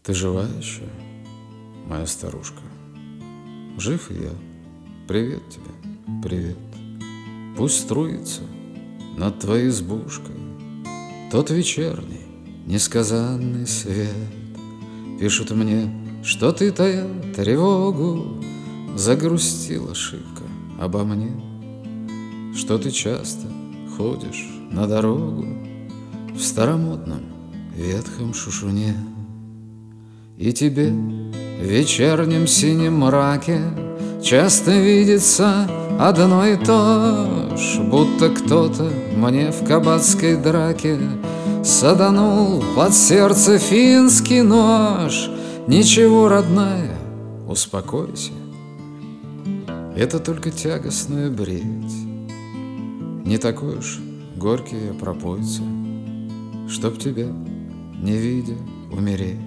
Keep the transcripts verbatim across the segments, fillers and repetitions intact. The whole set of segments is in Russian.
Ты жива еще, моя старушка? Жив и я. Привет тебе, привет. Пусть струится над твоей избушкой тот вечерний, несказанный свет. Пишут мне, что ты, тая тревогу, загрустила шибко обо мне, что ты часто ходишь на дорогу в старомодном ветхом шушуне. И тебе в вечернем синем мраке часто видится одно и то ж, будто кто-то мне в кабацкой драке саданул под сердце финский нож. Ничего, родная, успокойся, это только тягостная бредь. Не такой уж горький я пропойца, чтоб тебя, не видя, умереть.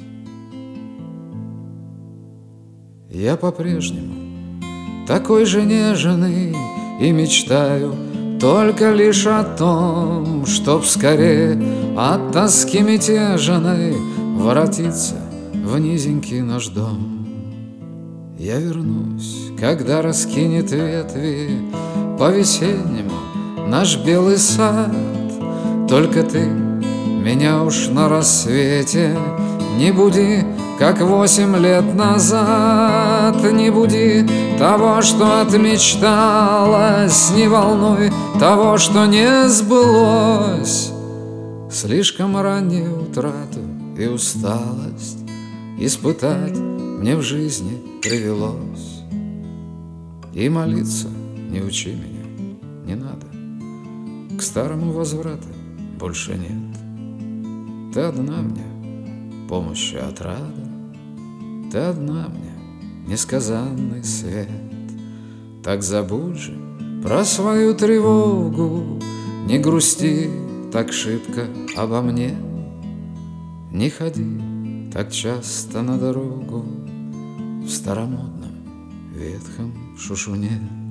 Я по-прежнему такой же нежный и мечтаю только лишь о том, чтоб скорее от тоски мятежной воротиться в низенький наш дом. Я вернусь, когда раскинет ветви по-весеннему наш белый сад. Только ты меня уж на рассвете не буди, как восемь лет назад. Не буди того, что отмечталось, не волнуй того, что не сбылось. Слишком раннюю утрату и усталость испытать мне в жизни привелось. И молиться не учи меня, не надо, к старому возврата больше нет. Ты одна мне помощи отрада, ты одна мне несказанный свет. Так забудь же про свою тревогу, не грусти так шибко обо мне. Не ходи так часто на дорогу в старомодном ветхом шушуне.